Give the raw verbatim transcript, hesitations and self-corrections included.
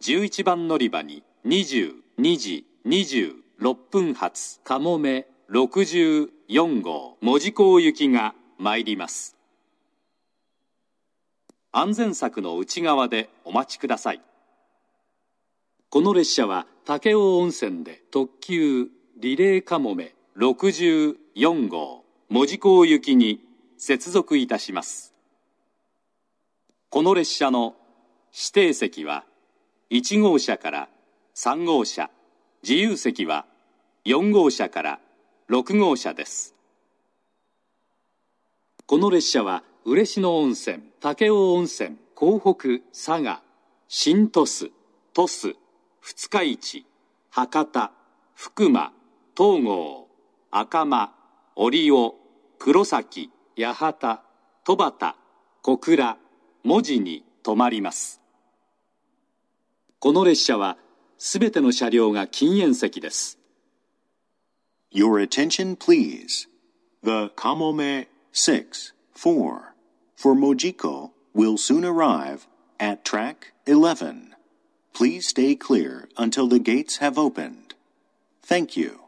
じゅういちばん乗り場ににじゅうにじにじゅうろっぷん発かもめろくじゅうよんごう門司港行きが参ります。安全柵の内側でお待ちください。この列車は武雄温泉で特急リレーかもめろくじゅうよんごう門司港行きに接続いたします。この列車の指定席はいちごうしゃからさんごうしゃ、自由席はよんごうしゃからろくごうしゃです。この列車は嬉野温泉、武雄温泉、江北、佐賀、新鳥栖、鳥栖、二日市、博多、福間、東郷、赤間、折尾、黒崎、八幡、戸畑、小倉、門司に停まります。この列車はすべての車両が禁煙席です。 Your attention, please. The Kamome six four for Mojiko will soon arrive at track eleven. Please stay clear until the gates have opened. Thank you.